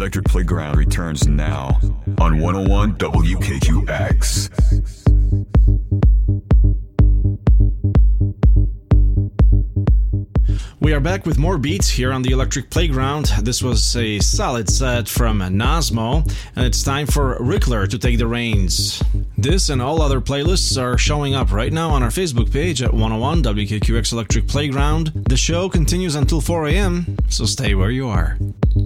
Electric Playground returns now on 101 WKQX. We are back with more beats here on the Electric Playground. This was a solid set from Nasmo, and it's time for Rickler to take the reins. This and all other playlists are showing up right now on our Facebook page at 101 WKQX Electric Playground. The show continues until 4 a.m., so stay where you are.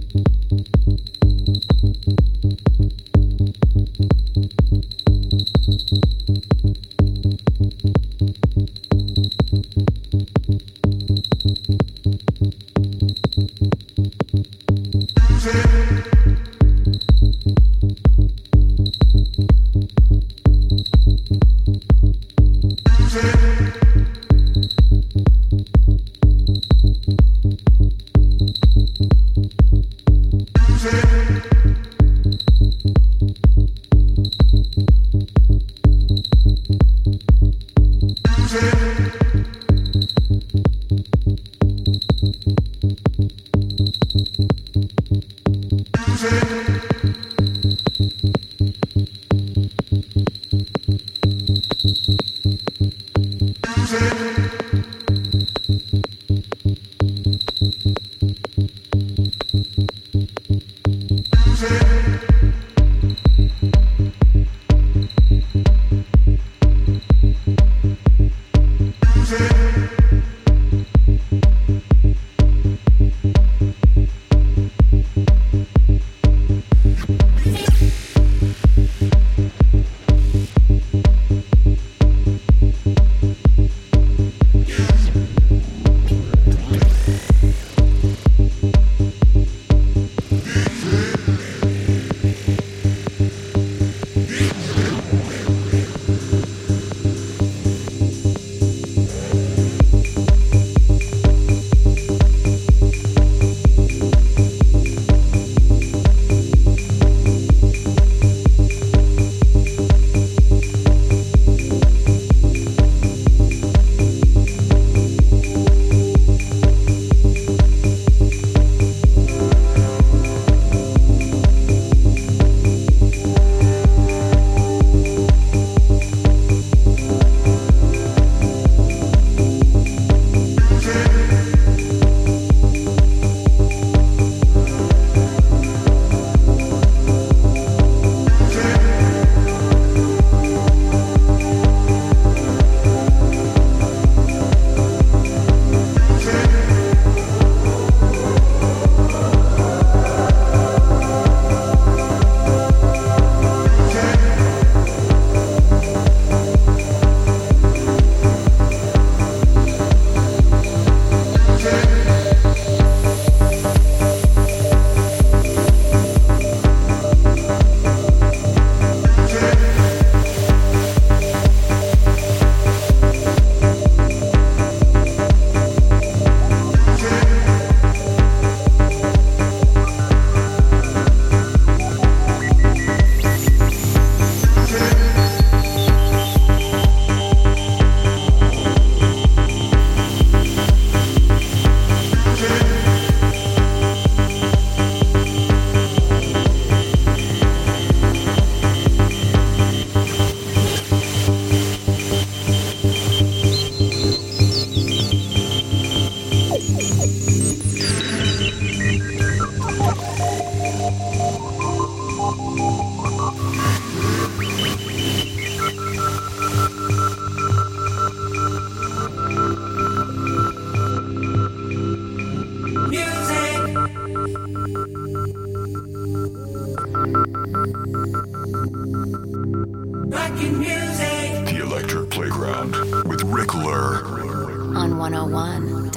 The Electric Playground with Rickler on 101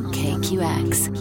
WKQX.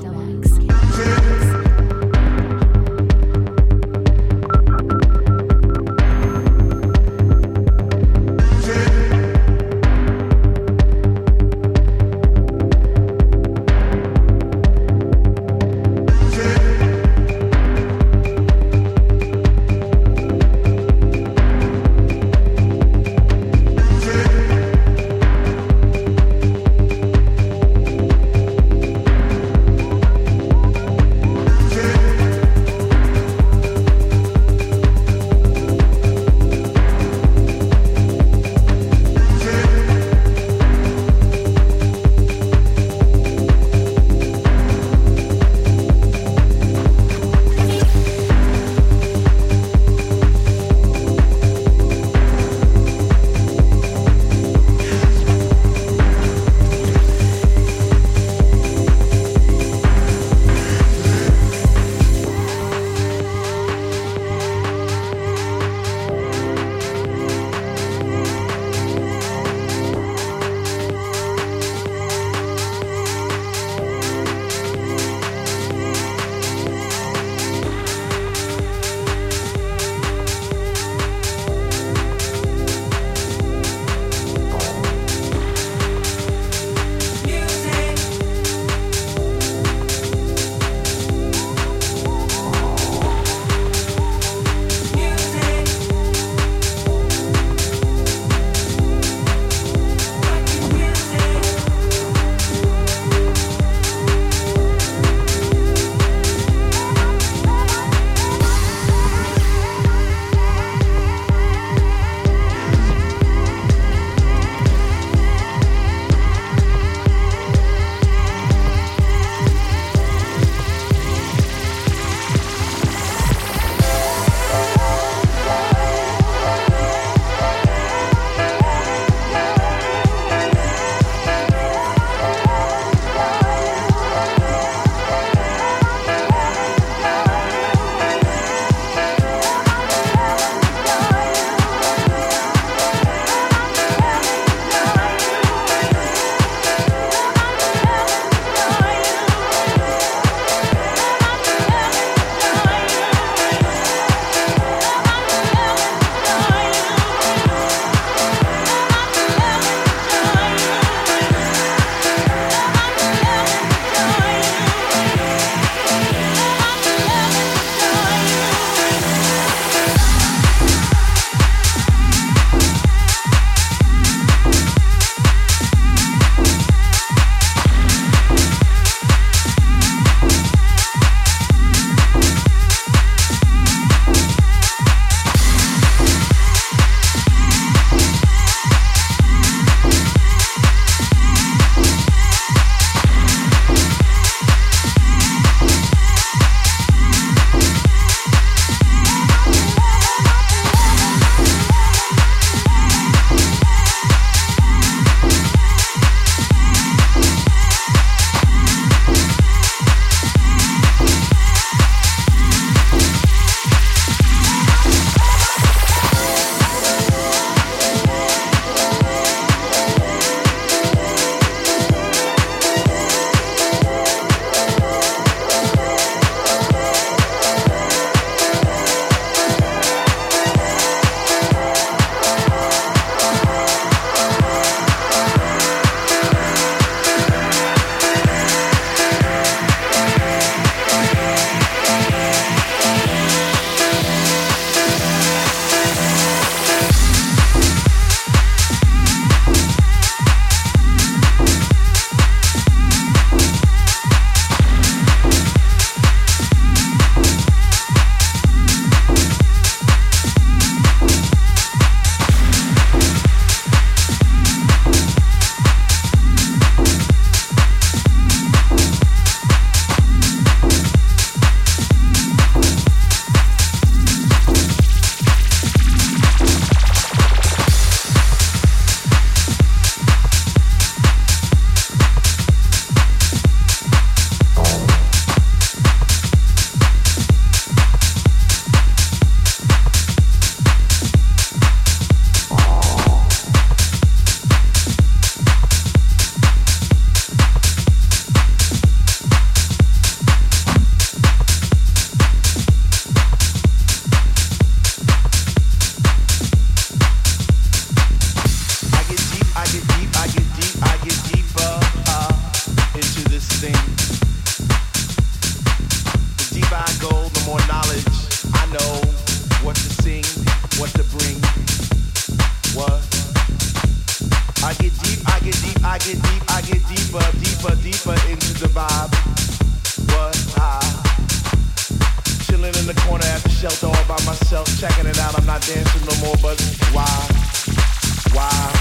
more knowledge. I know what to sing, what to bring. What? I get deep, I get deep, I get deep, I get deeper, deeper, deeper into the vibe. What? Chilling in the corner at the shelter all by myself, checking it out. I'm not dancing no more, but why? Why?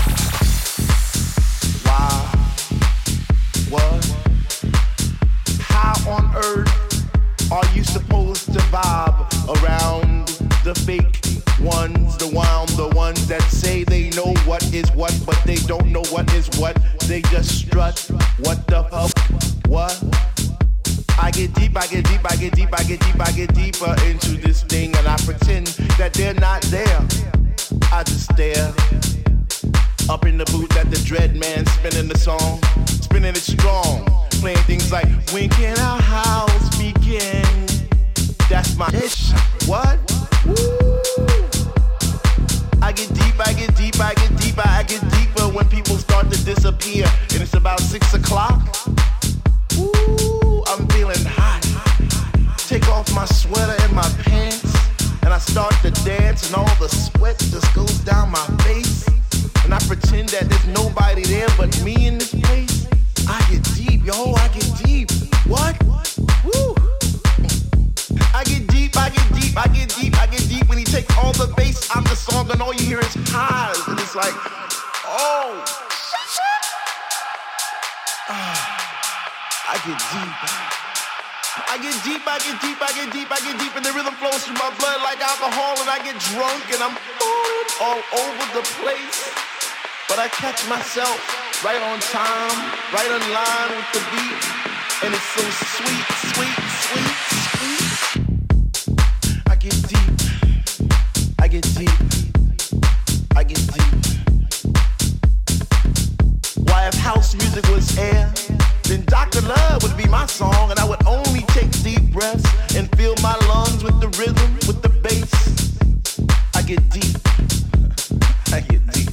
Why? What? How on earth are you supposed to vibe around the fake ones, the ones that say they know what is what, but they don't know what is what. They just strut. What the fuck? What? I get deep, I get deep, I get deep, I get deep, I get deeper into this thing, and I pretend that they're not there. I just stare up in the booth at the dread man spinning the song, spinning it strong, playing things like when can our house begin? That's my ish. What? Woo! I get deep, I get deep, I get deeper, I get deeper when people start to disappear, and it's about 6 o'clock. Ooh, I'm feeling hot. Take off my sweater and my pants, and I start to dance, and all the sweat just goes down my face. And I pretend that there's nobody there but me in this place. I get deep, yo, I get deep. What? Woo! I get deep, I get deep, I get deep, I get deep when he takes all the bass out the song and all you hear is highs. And it's like, oh, I get deep. I get deep, I get deep, I get deep, I get deep, and the rhythm flows through my blood like alcohol, and I get drunk and I'm falling all over the place. But I catch myself right on time, right on line with the beat, and it's so sweet, sweet, sweet, sweet. I get deep, I get deep, I get deep. Why, if house music was air, then Dr. Love would be my song, and I would only take deep breaths and fill my lungs with the rhythm, with the bass. I get deep, I get deep.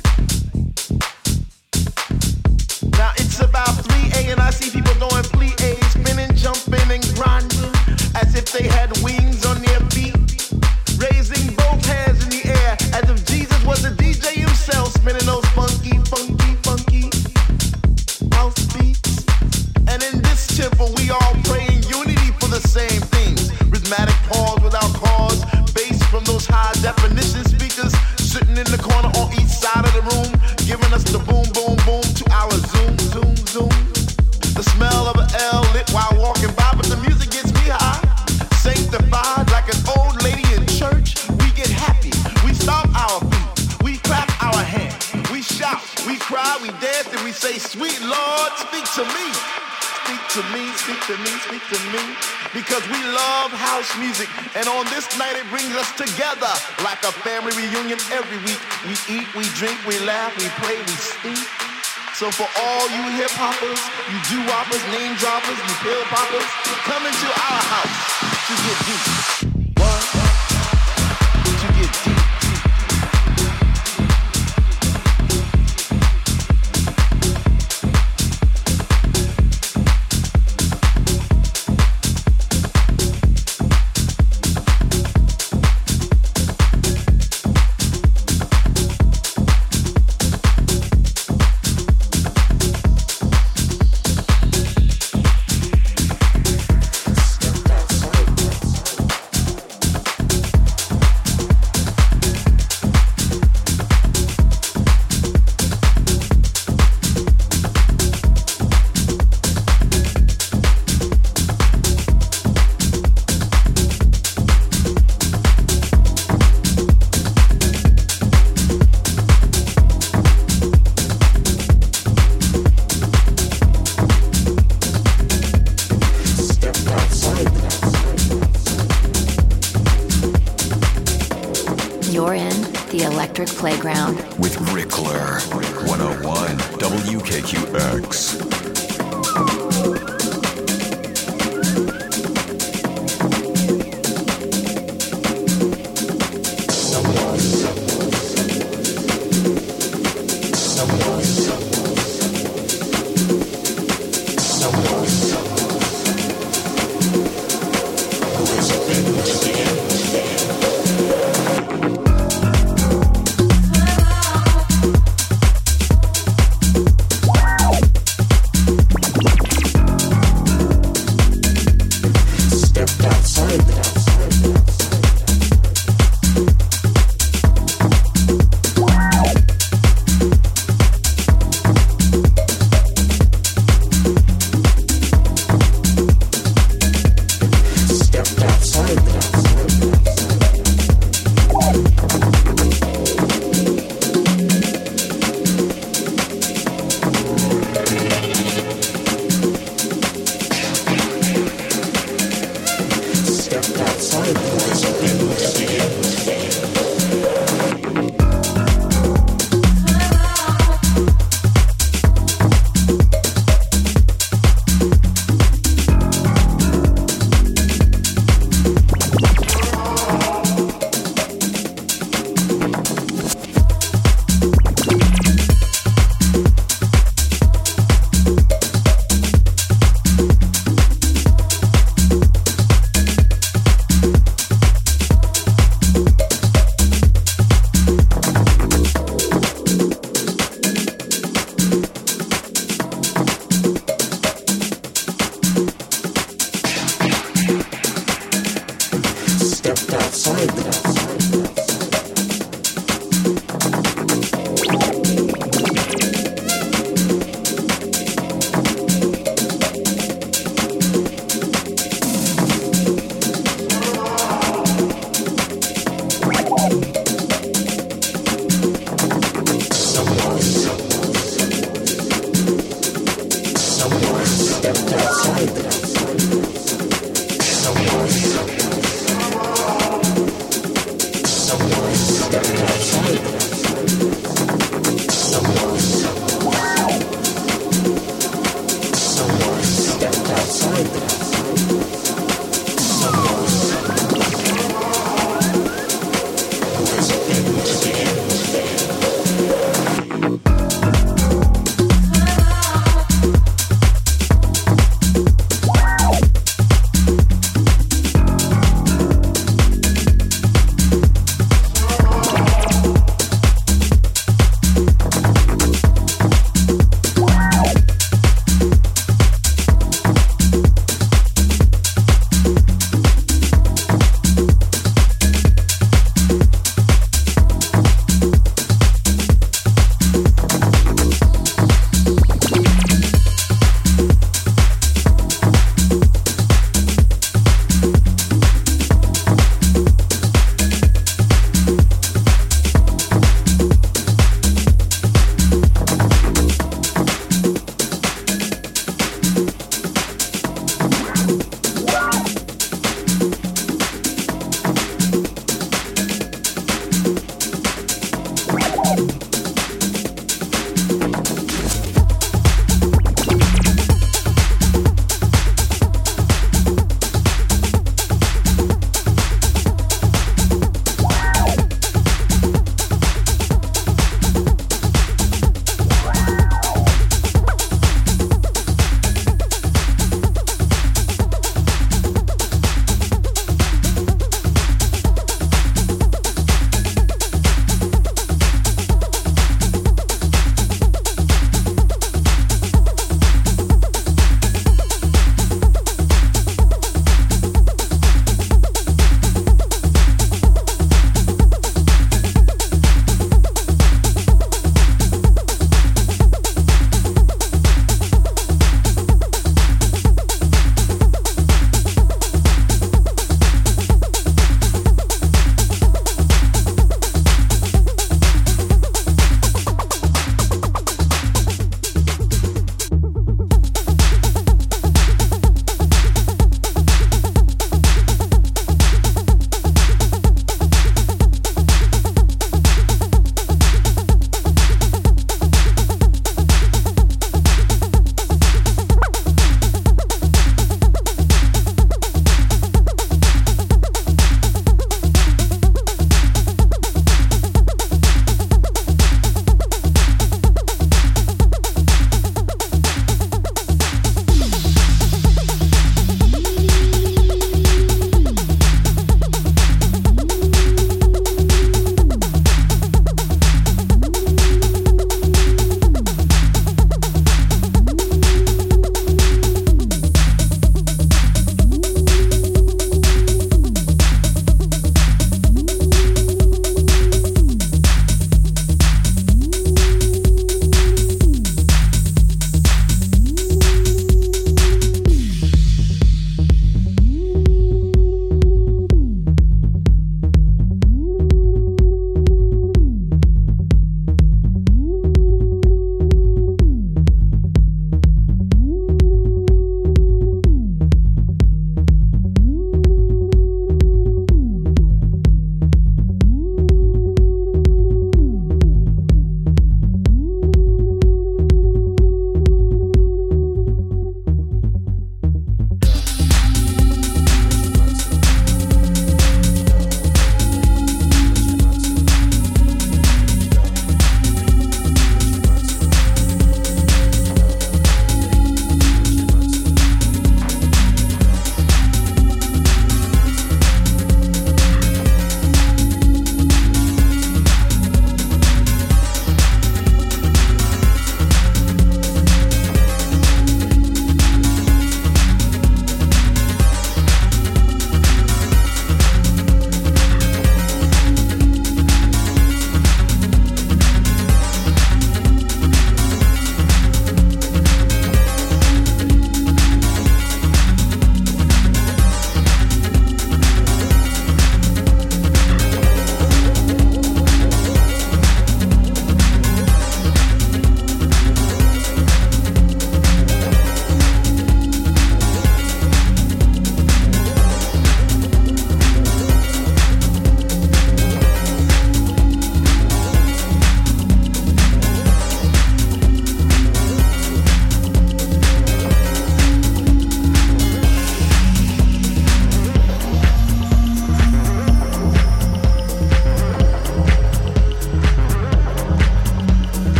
Now it's about 3 a.m. and I see people doing plie, spinning, jumping, and grinding as if they had wings on their feet, raising both hands in the air as if Jesus was the DJ himself, spinning those funky, funky, funky house beats. And in this temple, we all pray in unity for the same things. Rhythmic pause without cause, bass from those high definition speakers sitting in the corner on each side of the room, giving us the boom, boom, boom to our zoom, zoom, zoom. The smell of an L lit while walking by, but the music gets me high. Sanctified like an old lady in church, we get happy. We stomp our feet, we clap our hands, we shout, we cry, we dance, and we say, sweet Lord, speak to me. Speak to me, speak to me, speak to me. Because we love house music, and on this night it brings us together like a family reunion every week. We eat, we drink, we laugh, we play, we speak. So for all you hip-hoppers, you doo-woppers, name droppers, you pill-poppers, come into our house to get deep. What? To get deep. Electric Playground with Rickler, 101 WKQX. Who is offended today?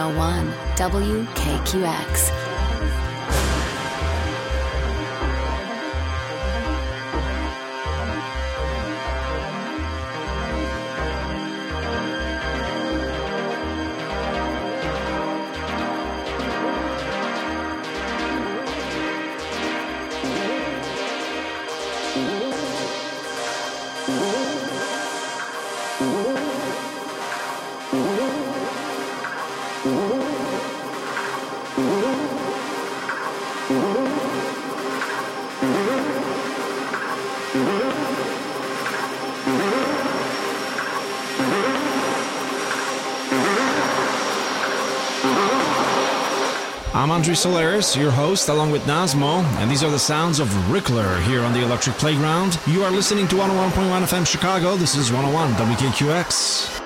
101 WKQX. I'm Andre Solaris, your host, along with Nasmo, and these are the sounds of Rickler here on the Electric Playground. You are listening to 101.1 FM Chicago. This is 101 WKQX.